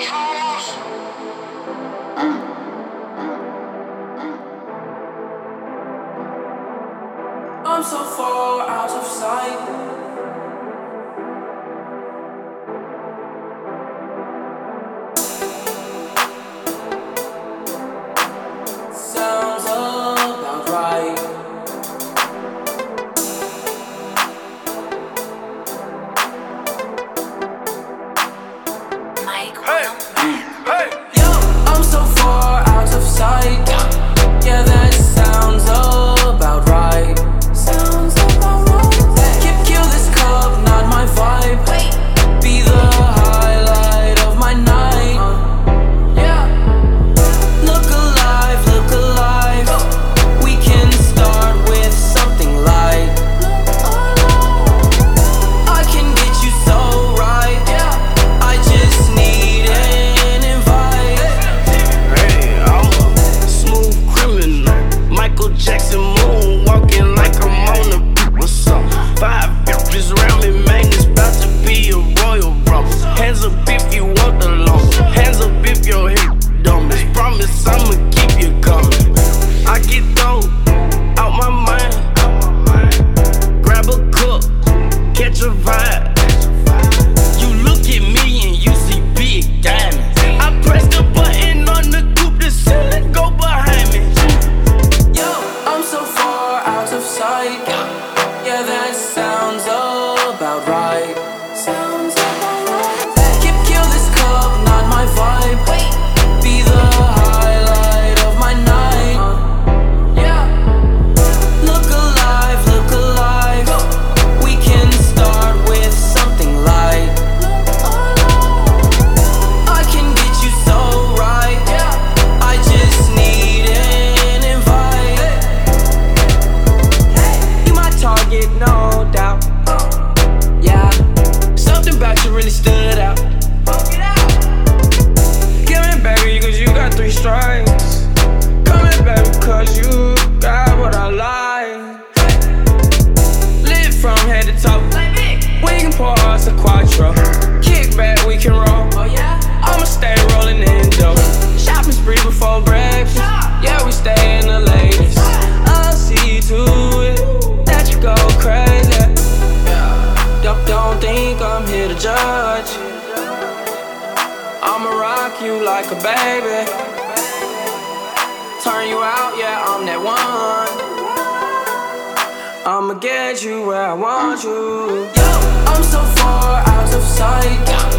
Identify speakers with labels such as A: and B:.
A: I'm so far out of sight. Sounds about right.
B: Hey, hey.
A: Yo, I'm so far out of sight. Yeah, that sounds about right. Sounds about right. Kill this cup, not my vibe. Be the highlight of my night. Yeah. Look alive, look alive. We can start with something light. I can get you so right. Yeah. I just need an invite.
B: Hey, I'm a smooth criminal. Michael Jackson moonwalking like I'm on the beat. What's up? 5 bitches around me, man. It's about to be a royal rumble. Hands up if you want the long. Hands up if your hip dumb. It's promise I'ma keep you coming. I get thrown out my mind. Grab a cup, catch a vibe. You look at me and you see big diamonds. I press the button on the coupe, the ceiling go behind me.
A: Yo, I'm so far out of sight. Yeah, that sounds about right. Sounds about right. Kill this cup, not my vibe. Be the highlight of my night. Yeah. Look alive, look alive. We can start with something light. I can get you so right. Yeah. I just need an invite. You my target, no doubt. Yeah. Something about you really stood out. Coming baby, cause you got 3 strikes. Coming baby, cause you got what I like. Lit from head to toe. We can pour us a quattro. Kick back, we can roll. I'ma stay rolling in dough. Shopping spree before breakfast. Yeah, we stay in the latest. I'll see to it that you go crazy. Don't think I'm here to judge. I'ma rock you like a baby. Turn you out, yeah, I'm that one. I'ma get you where I want you. Yo, I'm so far out of sight.